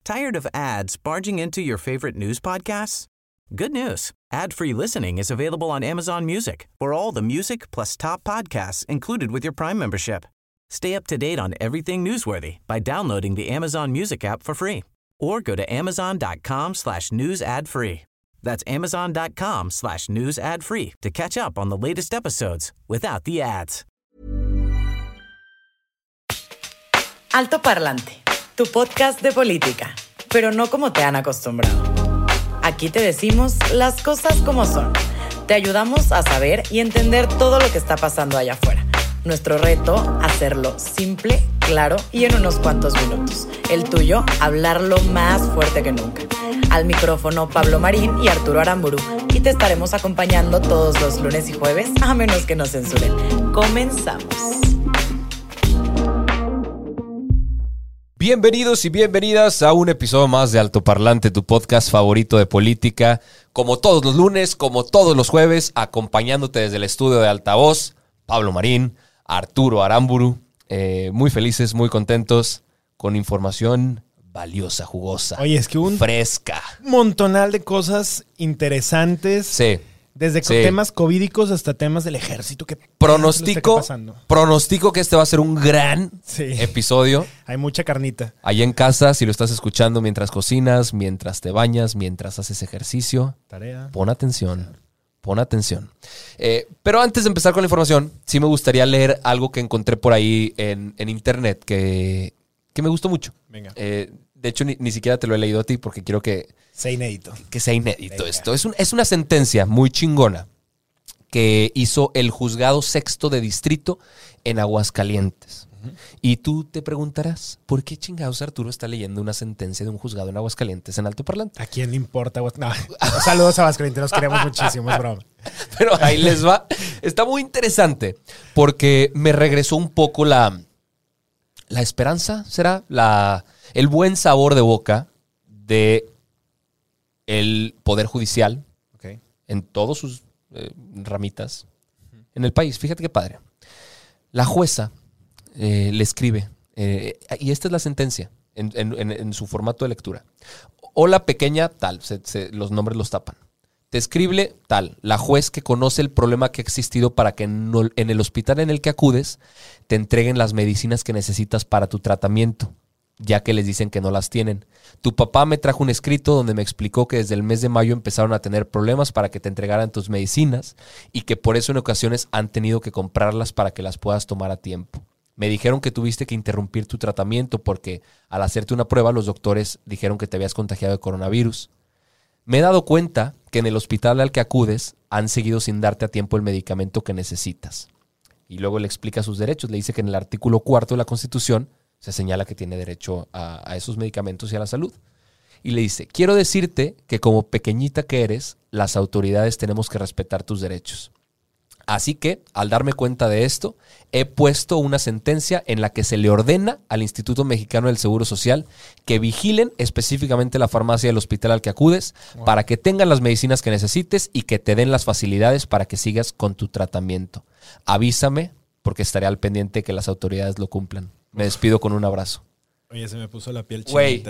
Tired of ads barging into your favorite news podcasts? Good news. Ad-free listening is available on Amazon Music for all the music plus top podcasts included with your Prime membership. Stay up to date on everything newsworthy by downloading the Amazon Music app for free or go to amazon.com/news ad free. That's amazon.com/news ad free to catch up on the latest episodes without the ads. Alto Parlante, tu podcast de política, pero no como te han acostumbrado. Aquí te decimos las cosas como son. Te ayudamos a saber y entender todo lo que está pasando allá afuera. Nuestro reto, hacerlo simple, claro y en unos cuantos minutos. El tuyo, hablarlo más fuerte que nunca. Al micrófono Pablo Marín y Arturo Aramburu. Y te estaremos acompañando todos los lunes y jueves, a menos que nos censuren. Comenzamos. Bienvenidos y bienvenidas a un episodio más de Alto Parlante, tu podcast favorito de política. Como todos los lunes, como todos los jueves, acompañándote desde el estudio de Altavoz, Pablo Marín, Arturo Aramburu. Muy felices, muy contentos, con información valiosa, jugosa. Oye, es que fresca. Un montonal de cosas interesantes. Sí. Desde temas covídicos hasta temas del ejército. Pronostico que este va a ser un gran episodio. Hay mucha carnita. Allá en casa, si lo estás escuchando mientras cocinas, mientras te bañas, mientras haces ejercicio. Tarea. Pon atención. Pon atención. Pero antes de empezar con la información, sí me gustaría leer algo que encontré por ahí en internet que me gustó mucho. Venga. De hecho, ni siquiera te lo he leído a ti porque quiero que sea inédito. Que sea inédito. Venga. Esto. Es una sentencia muy chingona que hizo el juzgado sexto de distrito en Aguascalientes. Uh-huh. Y tú te preguntarás, ¿por qué chingados Arturo está leyendo una sentencia de un juzgado en Aguascalientes en Alto Parlante? ¿A quién le importa? No. Saludos a Aguascalientes, los queremos muchísimo, es broma. Pero ahí les va. Está muy interesante porque me regresó un poco la esperanza, ¿será? El buen sabor de boca de el Poder Judicial, okay, en todas sus ramitas en el país. Fíjate qué padre. La jueza le escribe, y esta es la sentencia en su formato de lectura. Hola pequeña, tal, los nombres los tapan. Te escribe tal, la juez que conoce el problema que ha existido para que en el hospital en el que acudes te entreguen las medicinas que necesitas para tu tratamiento, ya que les dicen que no las tienen. Tu papá me trajo un escrito donde me explicó que desde el mes de mayo empezaron a tener problemas para que te entregaran tus medicinas y que por eso en ocasiones han tenido que comprarlas para que las puedas tomar a tiempo. Me dijeron que tuviste que interrumpir tu tratamiento porque al hacerte una prueba los doctores dijeron que te habías contagiado de coronavirus. Me he dado cuenta que en el hospital al que acudes han seguido sin darte a tiempo el medicamento que necesitas. Y luego le explica sus derechos. Le dice que en el artículo 4 de la Constitución se señala que tiene derecho a esos medicamentos y a la salud. Y le dice, quiero decirte que como pequeñita que eres, las autoridades tenemos que respetar tus derechos. Así que, al darme cuenta de esto, he puesto una sentencia en la que se le ordena al Instituto Mexicano del Seguro Social que vigilen específicamente la farmacia del hospital al que acudes, wow, para que tengan las medicinas que necesites y que te den las facilidades para que sigas con tu tratamiento. Avísame, porque estaré al pendiente que las autoridades lo cumplan. Me despido con un abrazo. Oye, se me puso la piel chinita. Wey,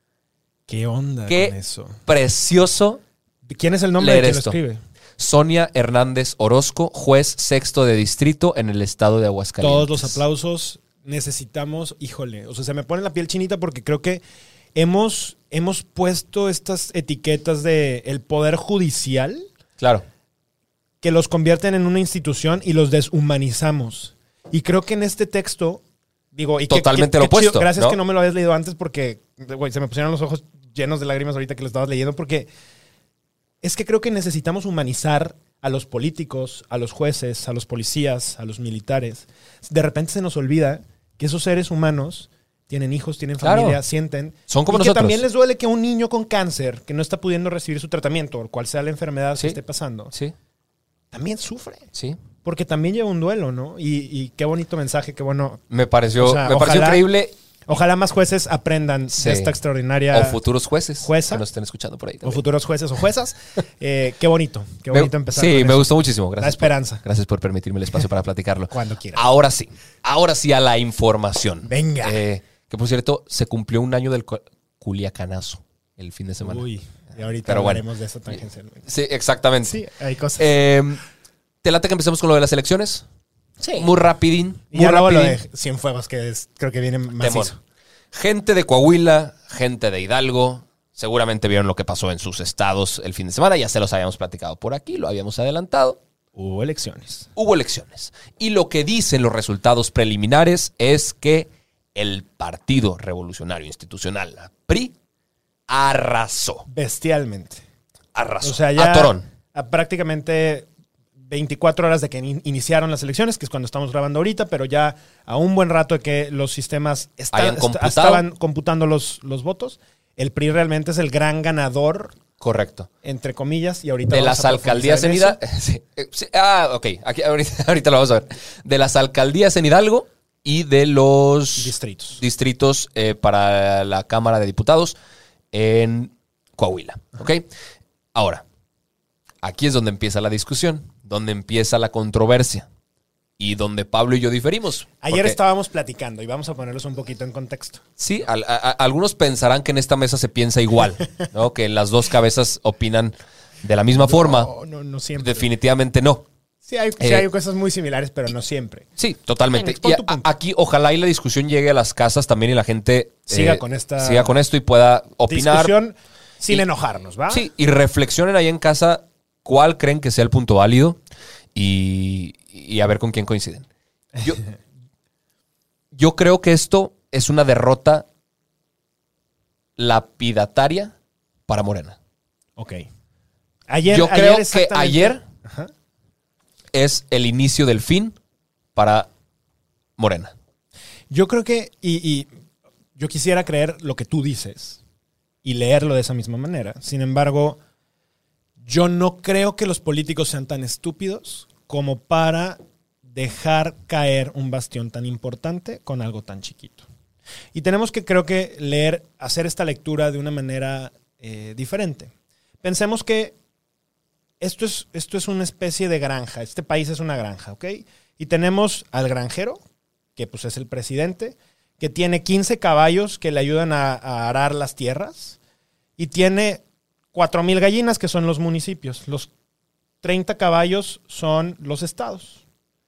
¿qué onda qué con eso? Precioso. ¿Quién es el nombre de quien lo escribe? Sonia Hernández Orozco, juez sexto de distrito en el estado de Aguascalientes. Todos los aplausos. Necesitamos, híjole, o sea, se me pone la piel chinita porque creo que hemos puesto estas etiquetas de el poder judicial. Claro. Que los convierten en una institución y los deshumanizamos. Y creo que en este texto, digo, y totalmente lo opuesto. Gracias, ¿no? Que no me lo habías leído antes porque, güey, se me pusieron los ojos llenos de lágrimas ahorita que lo estabas leyendo porque es que creo que necesitamos humanizar a los políticos, a los jueces, a los policías, a los militares. De repente se nos olvida que esos seres humanos tienen hijos, tienen familia, claro, sienten. Son como y nosotros. Que también les duele que un niño con cáncer, que no está pudiendo recibir su tratamiento, o cual sea la enfermedad que esté pasando, también sufre. Sí. Porque también lleva un duelo, ¿no? Y qué bonito mensaje, qué bueno. Me pareció increíble. Ojalá más jueces aprendan de esta extraordinaria... O futuros jueces jueza, que nos estén escuchando por ahí también. O futuros jueces o juezas. Qué bonito empezar. Sí, con me eso. gustó muchísimo. Gracias. La esperanza. Gracias por permitirme el espacio para platicarlo. Cuando quieras. Ahora sí a la información. Venga. Que por cierto, se cumplió un año del culiacanazo el fin de semana. Uy, y ahorita Pero bueno. hablaremos de eso tangencialmente. Sí, exactamente. Sí, hay cosas. ¿Te late que empecemos con lo de las elecciones? Sí. Muy rapidín. Y Muy ya luego lo rapidín. de Cienfuegos, que creo que viene macizo. Temón. Gente de Coahuila, gente de Hidalgo, seguramente vieron lo que pasó en sus estados el fin de semana. Ya se los habíamos platicado por aquí, lo habíamos adelantado. Hubo elecciones. Hubo elecciones. Y lo que dicen los resultados preliminares es que el Partido Revolucionario Institucional, la PRI, arrasó. Bestialmente. Arrasó. O sea, ya a Torón. a prácticamente 24 horas de que iniciaron las elecciones, que es cuando estamos grabando ahorita, pero ya a un buen rato de que los sistemas estaban computando los votos. El PRI realmente es el gran ganador, Correcto. entre comillas, y ahorita De vamos las a alcaldías en profundizar Hidalgo. Sí. Ok. Aquí, ahorita lo vamos a ver. De las alcaldías en Hidalgo y de los distritos para la Cámara de Diputados en Coahuila. ¿Ok? Ahora, aquí es donde empieza la discusión, donde empieza la controversia y donde Pablo y yo diferimos. Ayer estábamos platicando y vamos a ponerlos un poquito en contexto. Sí, algunos pensarán que en esta mesa se piensa igual, ¿no? Que las dos cabezas opinan de la misma forma. No siempre. Definitivamente no. Sí hay cosas muy similares, pero no siempre. Sí, totalmente. Expon Y tu punto. aquí ojalá y la discusión llegue a las casas también y la gente Siga con esto y pueda opinar. Discusión sin enojarnos, ¿va? Sí, y reflexionen ahí en casa cuál creen que sea el punto válido y a ver con quién coinciden. Yo creo que esto es una derrota lapidataria para Morena. Ok. Yo creo que exactamente- ayer Ajá. es el inicio del fin para Morena. Yo creo que, y yo quisiera creer lo que tú dices y leerlo de esa misma manera. Sin embargo, yo no creo que los políticos sean tan estúpidos como para dejar caer un bastión tan importante con algo tan chiquito. Y tenemos que, creo que, hacer esta lectura de una manera diferente. Pensemos que esto es una especie de granja. Este país es una granja, ¿ok? Y tenemos al granjero, que pues es el presidente, que tiene 15 caballos que le ayudan a arar las tierras y tiene 4,000 gallinas, que son los municipios. Los 30 caballos son los estados.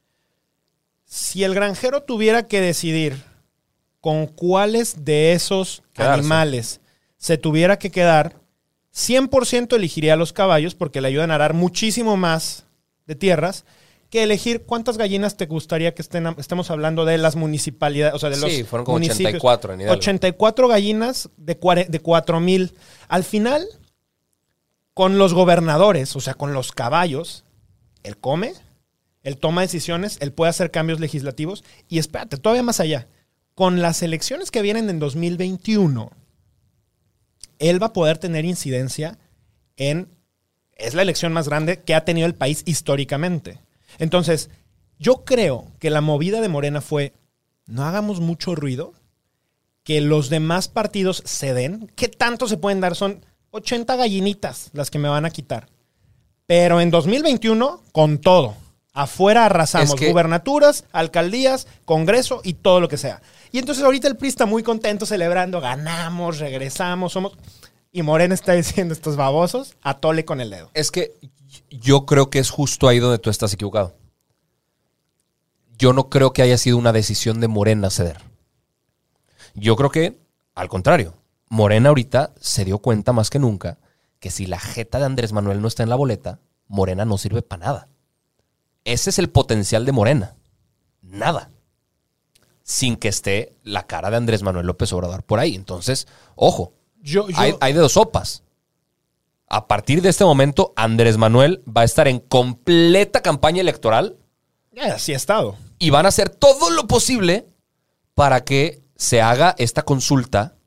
Si el granjero tuviera que decidir con cuáles de esos animales se tuviera que quedar, 100% elegiría a los caballos porque le ayudan a arar muchísimo más de tierras que elegir cuántas gallinas te gustaría que estemos hablando de las municipalidades, o sea, de los Sí, fueron como municipios. 84 en Hidalgo. 84 gallinas de 4,000. Al final, con los gobernadores, o sea, con los caballos, él come, él toma decisiones, él puede hacer cambios legislativos y espérate, todavía más allá. Con las elecciones que vienen en 2021, él va a poder tener incidencia es la elección más grande que ha tenido el país históricamente. Entonces, yo creo que la movida de Morena fue, no hagamos mucho ruido, que los demás partidos se den. ¿Qué tanto se pueden dar? Son 80 gallinitas las que me van a quitar. Pero en 2021, con todo. Afuera arrasamos gubernaturas, alcaldías, Congreso y todo lo que sea. Y entonces ahorita el PRI está muy contento celebrando, ganamos, regresamos, somos... Y Morena está diciendo, estos babosos, atole con el dedo. Es que yo creo que es justo ahí donde tú estás equivocado. Yo no creo que haya sido una decisión de Morena ceder. Yo creo que, al contrario, Morena ahorita se dio cuenta más que nunca que si la jeta de Andrés Manuel no está en la boleta, Morena no sirve para nada. Ese es el potencial de Morena. Nada. Sin que esté la cara de Andrés Manuel López Obrador por ahí. Entonces, ojo, hay de dos sopas. A partir de este momento, Andrés Manuel va a estar en completa campaña electoral. Así ha estado. Y van a hacer todo lo posible para que se haga esta consulta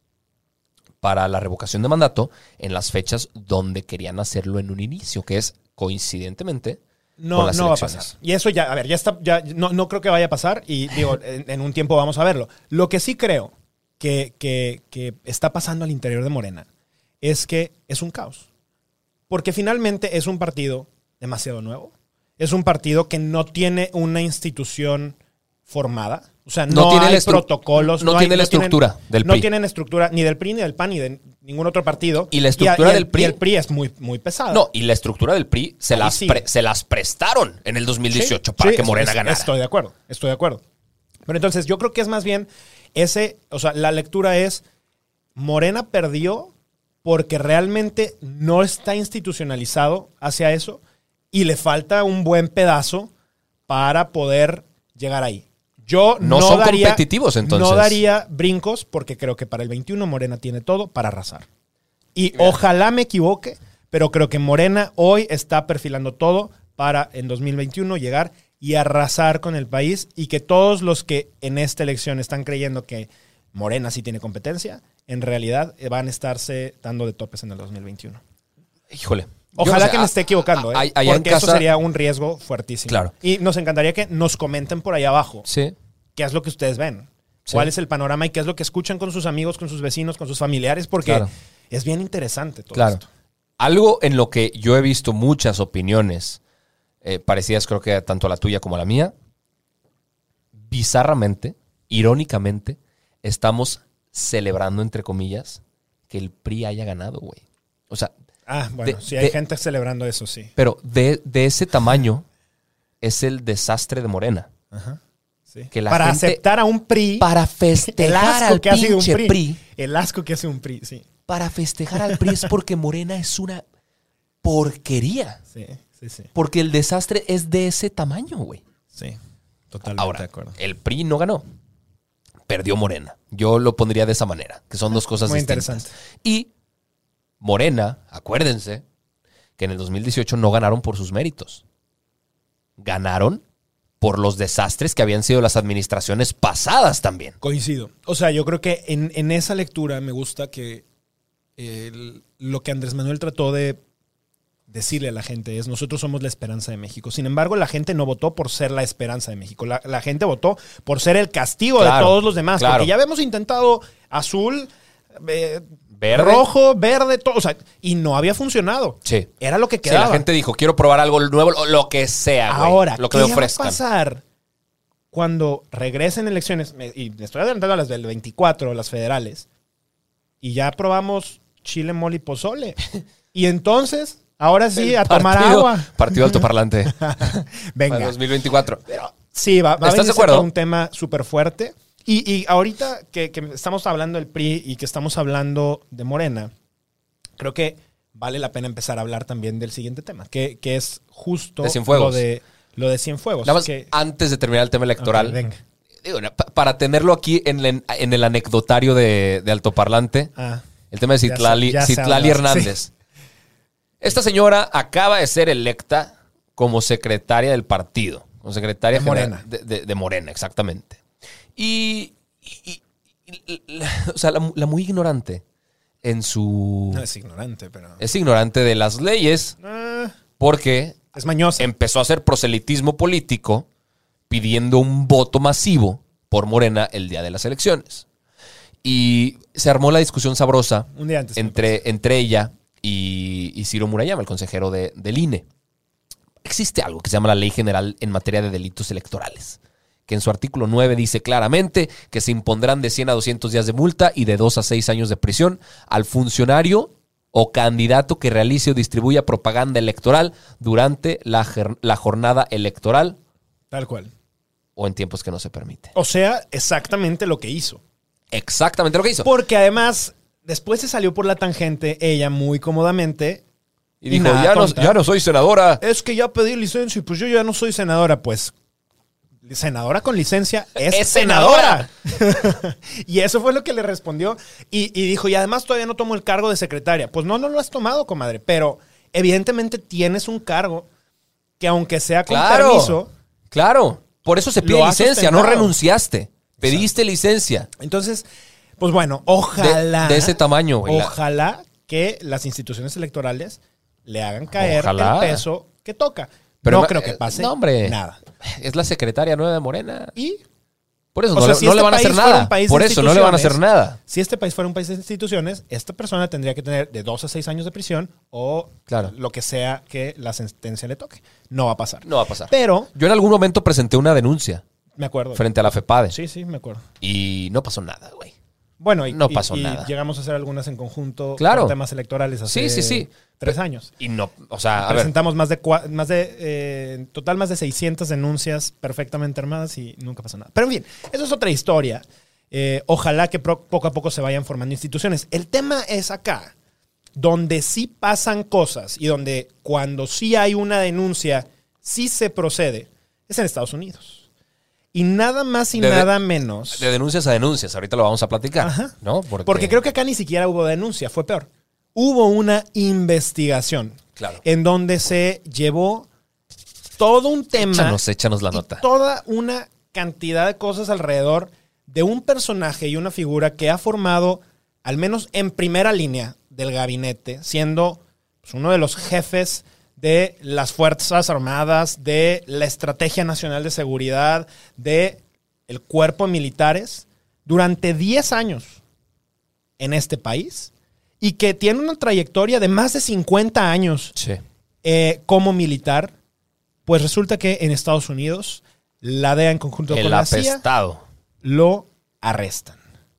para la revocación de mandato en las fechas donde querían hacerlo en un inicio, que es coincidentemente con las no va a elecciones. pasar. Y eso ya, a ver, ya está, no creo que vaya a pasar y digo, en un tiempo vamos a verlo. Lo que sí creo que está pasando al interior de Morena es que es un caos. Porque finalmente es un partido demasiado nuevo. Es un partido que no tiene una institución formada. O sea, No no, tiene hay la protocolos. no tiene la estructura del No PRI. tienen estructura ni del PRI, ni del PAN, ni de ningún otro partido. Y la estructura del PRI. Y el PRI es muy, muy pesada. No, y la estructura del PRI se Ahí sí. se las prestaron en el 2018 Sí, para sí, que Morena ganara. Estoy de acuerdo. Pero entonces yo creo que es más bien la lectura es Morena perdió porque realmente no está institucionalizado hacia eso y le falta un buen pedazo para poder llegar ahí. Yo No son competitivos, entonces. No daría brincos porque creo que para el 21 Morena tiene todo para arrasar. Y ojalá me equivoque, pero creo que Morena hoy está perfilando todo para en 2021 llegar y arrasar con el país y que todos los que en esta elección están creyendo que Morena sí tiene competencia, en realidad van a estarse dando de topes en el 2021. Híjole. Ojalá que me esté equivocando, allá porque en casa, eso sería un riesgo fuertísimo. Claro. Y nos encantaría que nos comenten por ahí abajo Sí. qué es lo que ustedes ven, Sí. cuál es el panorama y qué es lo que escuchan con sus amigos, con sus vecinos, con sus familiares, porque Claro. es bien interesante todo Claro. esto. Algo en lo que yo he visto muchas opiniones parecidas, creo que tanto a la tuya como a la mía, bizarramente, irónicamente, estamos celebrando, entre comillas, que el PRI haya ganado, güey. O sea, Bueno, sí, hay gente celebrando eso, sí. pero de ese tamaño es el desastre de Morena. Sí. Que la para gente- aceptar a un PRI, Para el festejar asco al que ha sido un pinche PRI. PRI. El asco que hace un PRI, sí. Para festejar al PRI es porque Morena es una porquería. Sí, sí, sí. Porque el desastre es de ese tamaño, güey. Sí, totalmente Ahora, de acuerdo. el PRI no ganó. Perdió Morena. Yo lo pondría de esa manera, que son dos cosas Muy distintas. interesante. Y Morena, acuérdense, que en el 2018 no ganaron por sus méritos. Ganaron por los desastres que habían sido las administraciones pasadas también. Coincido. O sea, yo creo que en esa lectura me gusta que lo que Andrés Manuel trató de decirle a la gente es: nosotros somos la esperanza de México. Sin embargo, la gente no votó por ser la esperanza de México. La gente votó por ser el castigo Claro, de todos los demás. claro. Porque ya habíamos intentado azul, Verde. rojo, verde, todo. O sea, y no había funcionado. Sí. Era lo que Sí, quedaba. la gente dijo, quiero probar algo nuevo, o lo que sea, güey. Ahora, lo que ¿qué me va a ofrezcan. pasar cuando regresen elecciones? Y me estoy adelantando a las del 24, las federales. Y ya probamos chile, mole y pozole. Y entonces, ahora sí, a tomar agua. Partido altoparlante. Venga. Para 2024. Sí, va a ¿Estás de venirse acuerdo? por un tema súper fuerte. Y ahorita que estamos hablando del PRI y que estamos hablando de Morena, creo que vale la pena empezar a hablar también del siguiente tema, que es justo De Cienfuegos. lo de Cienfuegos. Nada más, que, antes de terminar el tema electoral, Ok, venga. digo, para tenerlo aquí en el anecdotario de altoparlante, el tema de Citlali, ya sé Citlali hablar, Hernández. Esta señora acaba de ser electa como secretaria del partido, como secretaria De general Morena. de Morena, exactamente. Y o sea, la muy ignorante en su... No es ignorante, pero... Es ignorante de las leyes porque es mañosa. empezó a hacer proselitismo político pidiendo un voto masivo por Morena el día de las elecciones. Y se armó la discusión sabrosa Un día antes. entre ella y Ciro Murayama, el consejero del INE. Existe algo que se llama la Ley General en materia de delitos electorales, que en su artículo 9 dice claramente que se impondrán de 100 a 200 días de multa y de 2 a 6 años de prisión al funcionario o candidato que realice o distribuya propaganda electoral durante la jornada electoral Tal cual. o en tiempos que no se permite. O sea, exactamente lo que hizo. Exactamente lo que hizo. Porque además, después se salió por la tangente, ella muy cómodamente. Y dijo, nada tonta. ya no soy senadora. Es que ya pedí licencia y pues yo ya no soy senadora. Pues, senadora con licencia es senadora. Y eso fue lo que le respondió. Y dijo, y además todavía no tomo el cargo de secretaria. Pues no lo has tomado, comadre. Pero evidentemente tienes un cargo que aunque sea con permiso. Claro, por eso se pide Lo has licencia, no sustentado. renunciaste. Pediste licencia. Entonces, pues bueno, ojalá. De ese tamaño, güey. Ojalá que las instituciones electorales le hagan caer Ojalá. el peso que toca. Pero no creo que pase no, hombre. nada. Es la secretaria nueva de Morena. Y Por eso O no, sea, le, si no este le van a hacer país fuera nada. un país de Por eso no le van a hacer instituciones, nada. si este país fuera un país de instituciones, esta persona tendría que tener de 2 a 6 años de prisión o Claro. lo que sea que la sentencia le toque. No va a pasar. No va a pasar. Pero, Yo en algún momento presenté una denuncia Me acuerdo. frente a la FEPADE. Sí, me acuerdo. Y no pasó nada, güey. Bueno, No pasó nada. Llegamos a hacer algunas en conjunto Claro. por temas electorales hace Sí. 3 años. Y no, o sea, a ver, Presentamos en total más de 600 denuncias perfectamente armadas y nunca pasó nada. Pero en fin, eso es otra historia. Ojalá que poco a poco se vayan formando instituciones. El tema es acá, donde sí pasan cosas y donde cuando sí hay una denuncia, sí se procede, es en Estados Unidos. Y nada más y nada menos. de denuncias a denuncias, ahorita lo vamos a platicar, Ajá. ¿no? Porque creo que acá ni siquiera hubo denuncia, fue peor. Hubo una investigación Claro. en donde se llevó todo un tema. Échanos la y nota. toda una cantidad de cosas alrededor de un personaje y una figura que ha formado, al menos en primera línea del gabinete, siendo pues, uno de los jefes de las Fuerzas Armadas, de la Estrategia Nacional de Seguridad, de el cuerpo de militares, durante 10 años en este país, y que tiene una trayectoria de más de 50 años Sí. como militar, pues resulta que en Estados Unidos la DEA en conjunto con El la CIA apestado. lo arrestan.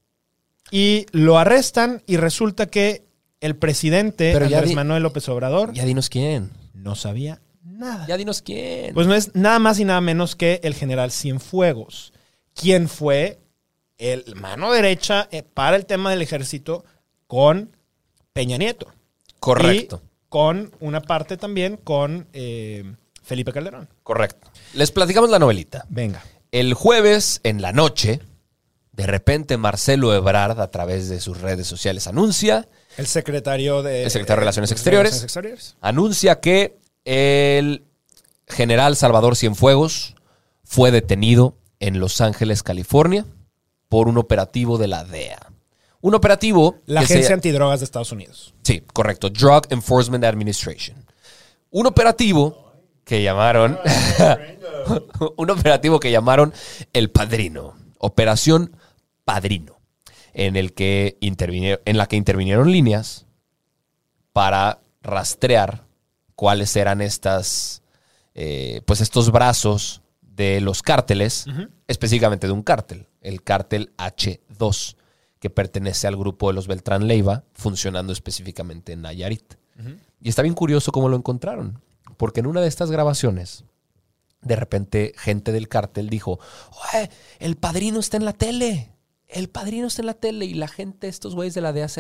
Y lo arrestan y resulta que el presidente Pero ya Andrés Manuel López Obrador Ya dinos quién. no sabía nada. Ya dinos quién. Pues no es nada más y nada menos que el general Cienfuegos, quien fue el mano derecha para el tema del ejército con Peña Nieto. Correcto. Y con una parte también con Felipe Calderón. Correcto. Les platicamos la novelita. Venga. El jueves en la noche, de repente Marcelo Ebrard, a través de sus redes sociales, anuncia El secretario de Relaciones Exteriores. Relaciones Exteriores. Anuncia que el general Salvador Cienfuegos fue detenido en Los Ángeles, California, por un operativo de la DEA. Un operativo... La que Agencia Antidrogas de Estados Unidos. Sí, correcto. Drug Enforcement Administration. Un operativo que llamaron... un operativo que llamaron El Padrino. Operación Padrino. En la que intervinieron líneas para rastrear cuáles eran estos brazos de los cárteles, específicamente de un cártel, el cártel H2, que pertenece al grupo de los Beltrán Leiva, funcionando específicamente en Nayarit. Y está bien curioso cómo lo encontraron, porque en una de estas grabaciones, de repente, gente del cártel dijo, "Oye, el Padrino está en la tele. El Padrino está en la tele", y la gente, estos güeyes de la DEA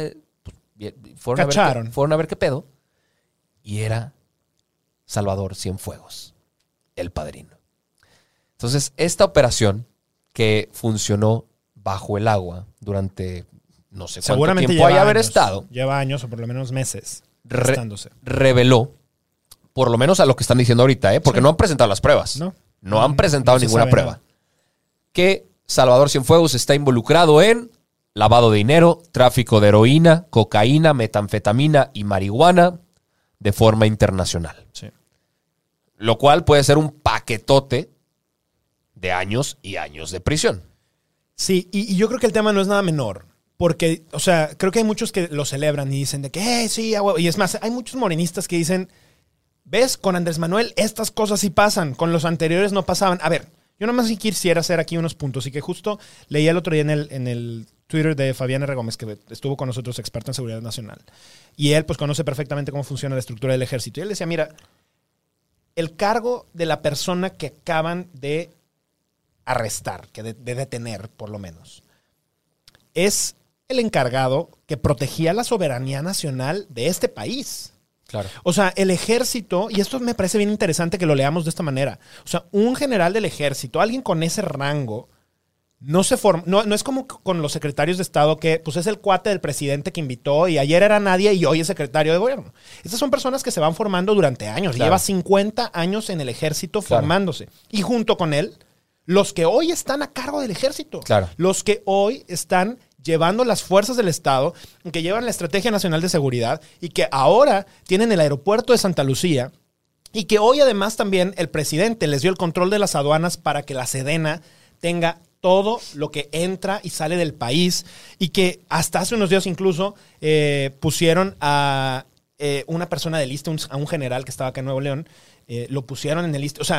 fueron a ver qué pedo, y era Salvador Cienfuegos, el Padrino. Entonces, esta operación que funcionó bajo el agua durante no sé cuánto Seguramente tiempo haya haber estado, lleva años o por lo menos meses gestándose. reveló, por lo menos a lo que están diciendo ahorita, porque Sí. no han presentado las pruebas. No han presentado se ninguna sabe prueba. nada. Que Salvador Cienfuegos está involucrado en lavado de dinero, tráfico de heroína, cocaína, metanfetamina y marihuana de forma internacional. Sí. Lo cual puede ser un paquetote de años y años de prisión. Sí, y yo creo que el tema no es nada menor. Porque, o sea, creo que hay muchos que lo celebran y dicen de que, sí, a huevo". Y es más, hay muchos morenistas que dicen, ¿ves? Con Andrés Manuel estas cosas sí pasan, con los anteriores no pasaban. A ver, yo nomás sí quisiera hacer aquí unos puntos y que justo leí el otro día en el Twitter de Fabián R. Gómez, que estuvo con nosotros, experto en seguridad nacional. Y él pues conoce perfectamente cómo funciona la estructura del ejército. Y él decía, mira, el cargo de la persona que acaban de arrestar, de detener por lo menos, es el encargado que protegía la soberanía nacional de este país. Claro. O sea, el ejército, y esto me parece bien interesante que lo leamos de esta manera, o sea, un general del ejército, alguien con ese rango, no se forma, no es como con los secretarios de Estado que pues es el cuate del presidente que invitó y ayer era nadie y hoy es secretario de gobierno. Estas son personas que se van formando durante años. Claro. Lleva 50 años en el ejército Claro. formándose. Y junto con él, los que hoy están a cargo del ejército. Claro. Los que hoy están llevando las fuerzas del Estado, que llevan la Estrategia Nacional de Seguridad y que ahora tienen el aeropuerto de Santa Lucía y que hoy además también el presidente les dio el control de las aduanas para que la Sedena tenga todo lo que entra y sale del país y que hasta hace unos días incluso pusieron a una persona de lista, a un general que estaba acá en Nuevo León, lo pusieron en el lista. O sea,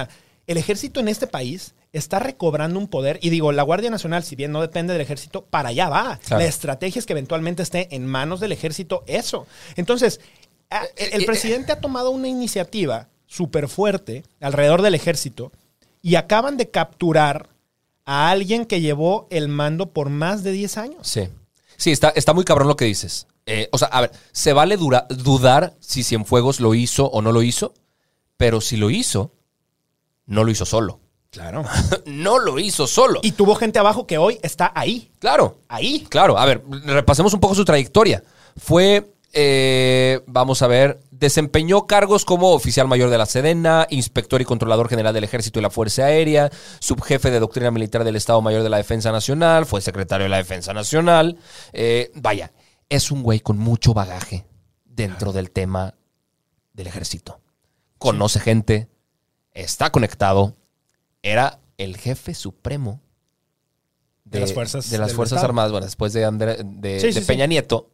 el ejército en este país está recobrando un poder. Y digo, la Guardia Nacional, si bien no depende del ejército, para allá va. Claro. La estrategia es que eventualmente esté en manos del ejército eso. Entonces, el presidente ha tomado una iniciativa súper fuerte alrededor del ejército y acaban de capturar a alguien que llevó el mando por más de 10 años. Sí. Sí, está muy cabrón lo que dices. O sea, a ver, se vale dudar si Cienfuegos lo hizo o no lo hizo, pero si lo hizo, no lo hizo solo. Claro. No lo hizo solo. Y tuvo gente abajo que hoy está ahí. Claro. Ahí. Claro. A ver, repasemos un poco su trayectoria. Fue, vamos a ver, desempeñó cargos como oficial mayor de la Sedena, inspector y controlador general del Ejército y la Fuerza Aérea, subjefe de doctrina militar del Estado Mayor de la Defensa Nacional, fue secretario de la Defensa Nacional. Vaya, es un güey con mucho bagaje dentro del tema del ejército. Conoce gente, está conectado. Era el jefe supremo de las Fuerzas, Armadas, bueno, después de Sí. Peña Nieto.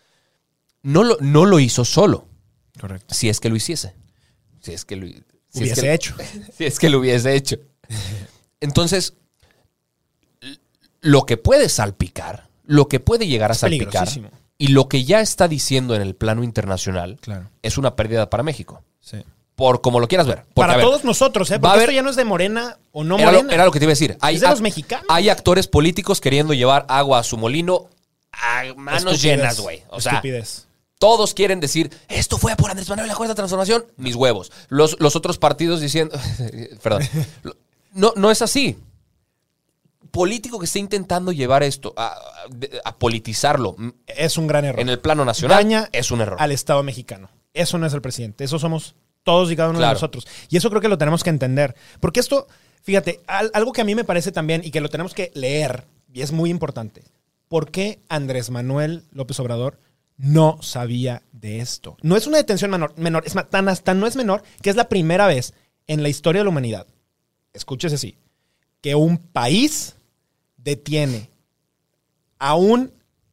No lo hizo solo. Correcto. Si es que lo hiciese. Si es que lo hubiese hecho. Entonces, lo que puede salpicar, lo que puede llegar a salpicar, y lo que ya está diciendo en el plano internacional, claro, es una pérdida para México. Sí. Por como lo quieras ver. Porque, para todos nosotros, porque esto ya no es de Morena o no Morena. Era lo que te iba a decir. Es de los mexicanos. Hay actores políticos queriendo llevar agua a su molino a manos llenas, güey. O sea, estupidez. Todos quieren decir, esto fue por Andrés Manuel, la Cuarta Transformación. Mis huevos. Los otros partidos diciendo... Perdón. No es así. Político que esté intentando llevar esto, a politizarlo... Es un gran error. En el plano nacional, daña es un error. Al Estado mexicano. Eso no es el presidente. Eso somos todos y cada uno de nosotros. Y eso creo que lo tenemos que entender. Porque esto, fíjate, algo que a mí me parece también y que lo tenemos que leer, y es muy importante. ¿Por qué Andrés Manuel López Obrador no sabía de esto? No es una detención menor. Es más, tan no es menor que es la primera vez en la historia de la humanidad, escúchese así, que un país detiene a un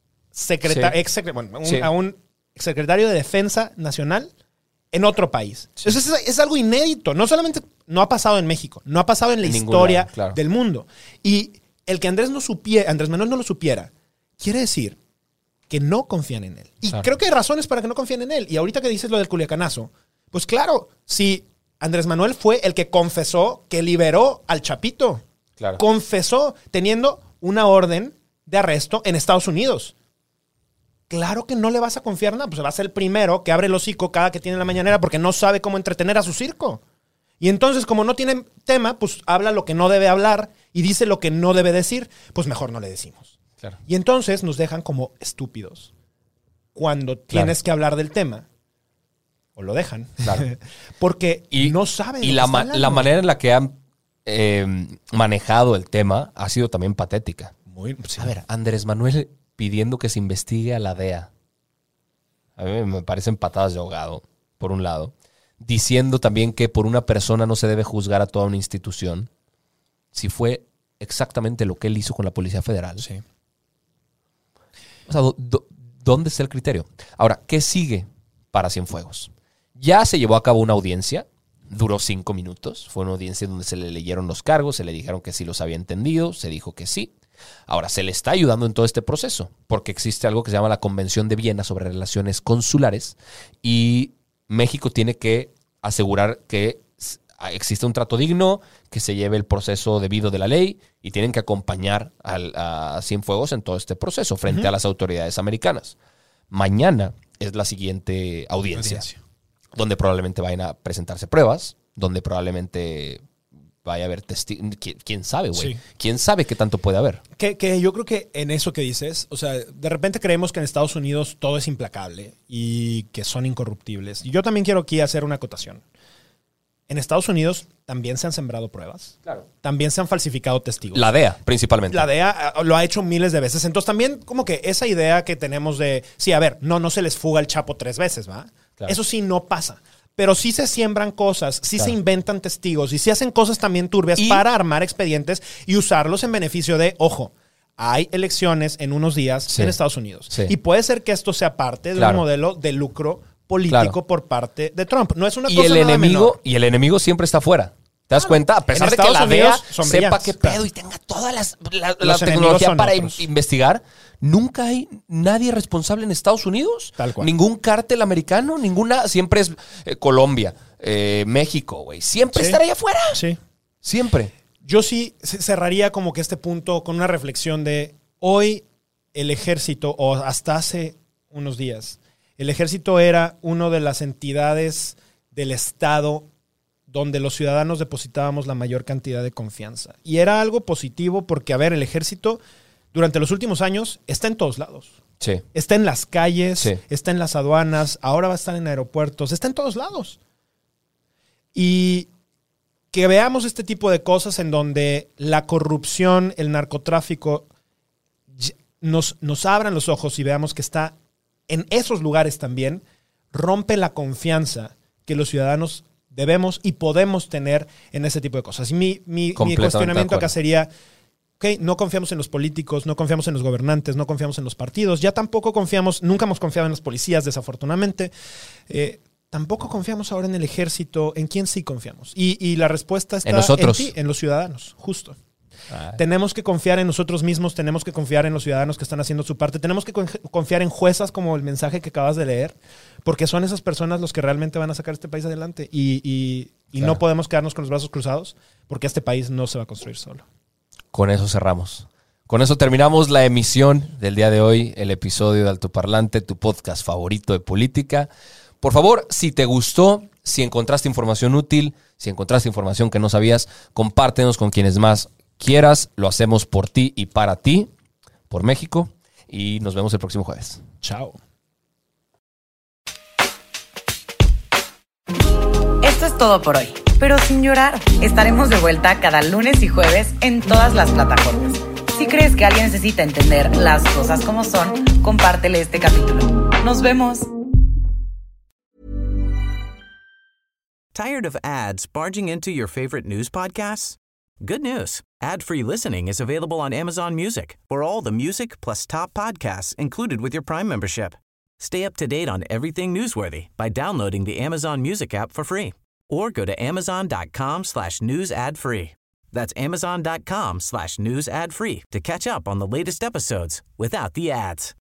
a un secretario de Defensa Nacional en otro país. Sí. Entonces es algo inédito. No solamente no ha pasado en México, no ha pasado en la historia del mundo. Y el que Andrés Manuel no lo supiera, quiere decir que no confían en él. Y creo que hay razones para que no confíen en él. Y ahorita que dices lo del Culiacanazo, pues claro, si Andrés Manuel fue el que confesó que liberó al Chapito. Claro. Confesó teniendo una orden de arresto en Estados Unidos. Claro que no le vas a confiar nada. Pues va a ser el primero que abre el hocico cada que tiene la mañanera porque no sabe cómo entretener a su circo. Y entonces, como no tiene tema, pues habla lo que no debe hablar y dice lo que no debe decir. Pues mejor no le decimos. Claro. Y entonces nos dejan como estúpidos. Cuando tienes que hablar del tema, o lo dejan. Claro. Porque no saben. Y la manera en la que han manejado el tema ha sido también patética. Sí. A ver, Andrés Manuel pidiendo que se investigue a la DEA. A mí me parecen patadas de ahogado, por un lado. Diciendo también que por una persona no se debe juzgar a toda una institución. Si fue exactamente lo que él hizo con la Policía Federal. Sí. O sea, ¿dónde está el criterio? Ahora, ¿qué sigue para Cienfuegos? Ya se llevó a cabo una audiencia. Duró 5 minutos. Fue una audiencia donde se le leyeron los cargos, se le dijeron que sí los había entendido, se dijo que sí. Ahora, se le está ayudando en todo este proceso, porque existe algo que se llama la Convención de Viena sobre relaciones consulares y México tiene que asegurar que existe un trato digno, que se lleve el proceso debido de la ley y tienen que acompañar a Cienfuegos en todo este proceso frente a las autoridades americanas. Mañana es la siguiente audiencia. Donde probablemente vayan a presentarse pruebas, donde probablemente vaya a haber testigos. ¿Quién sabe, güey? Sí. ¿Quién sabe qué tanto puede haber? Que yo creo que en eso que dices, o sea, de repente creemos que en Estados Unidos todo es implacable y que son incorruptibles. Y yo también quiero aquí hacer una acotación. En Estados Unidos también se han sembrado pruebas. Claro. También se han falsificado testigos. La DEA, principalmente. La DEA lo ha hecho miles de veces. Entonces también como que esa idea que tenemos de, sí, a ver, no se les fuga el Chapo 3 veces, ¿va? Claro. Eso sí no pasa. Pero sí se siembran cosas, sí se inventan testigos y sí hacen cosas también turbias para armar expedientes y usarlos en beneficio de, ojo, hay elecciones en unos días en Estados Unidos. Sí. Y puede ser que esto sea parte de un modelo de lucro político por parte de Trump. No es una cosa nada menor. Y el enemigo siempre está afuera. ¿Te das cuenta? A pesar de que Estados la DEA Unidos son sepa brillantes, qué claro. pedo y tenga toda la Los tecnología enemigos son para otros. investigar, nunca hay nadie responsable en Estados Unidos. Tal cual. Ningún cártel americano, siempre es Colombia, México, güey. Siempre Sí. estará allá afuera. Sí. Siempre. Yo sí cerraría como que este punto con una reflexión de hoy el ejército, o hasta hace unos días, el ejército era una de las entidades del Estado donde los ciudadanos depositábamos la mayor cantidad de confianza. Y era algo positivo porque, a ver, el ejército durante los últimos años está en todos lados. Sí. Está en las calles, Sí. está en las aduanas, ahora va a estar en aeropuertos, está en todos lados. Y que veamos este tipo de cosas en donde la corrupción, el narcotráfico nos abran los ojos y veamos que está en esos lugares también, rompe la confianza que los ciudadanos debemos y podemos tener en ese tipo de cosas. Y mi cuestionamiento acá sería, ok, no confiamos en los políticos, no confiamos en los gobernantes, no confiamos en los partidos, ya tampoco confiamos, nunca hemos confiado en las policías, desafortunadamente. Tampoco confiamos ahora en el ejército. ¿En quién sí confiamos? Y la respuesta está en nosotros, en ti, en los ciudadanos, justo. Tenemos que confiar en nosotros mismos, tenemos que confiar en los ciudadanos que están haciendo su parte, tenemos que confiar en juezas como el mensaje que acabas de leer, porque son esas personas los que realmente van a sacar este país adelante y Claro. no podemos quedarnos con los brazos cruzados porque este país no se va a construir solo. Con eso cerramos. Con eso terminamos la emisión del día de hoy, el episodio de Altoparlante, tu podcast favorito de política. Por favor, si te gustó, si encontraste información útil, si encontraste información que no sabías, compártenos con quienes más quieras. Lo hacemos por ti y para ti, por México. Y nos vemos el próximo jueves. Chao. Esto es todo por hoy, pero sin llorar. Estaremos de vuelta cada lunes y jueves en todas las plataformas. Si crees que alguien necesita entender las cosas como son, compártele este capítulo. Nos vemos. Tired of ads barging into your favorite news podcasts? Good news. Ad-free listening is available on Amazon Music for all the music plus top podcasts included with your Prime membership. Stay up to date on everything newsworthy by downloading the Amazon Music app for free or go to amazon.com/news ad free. That's amazon.com/news ad free to catch up on the latest episodes without the ads.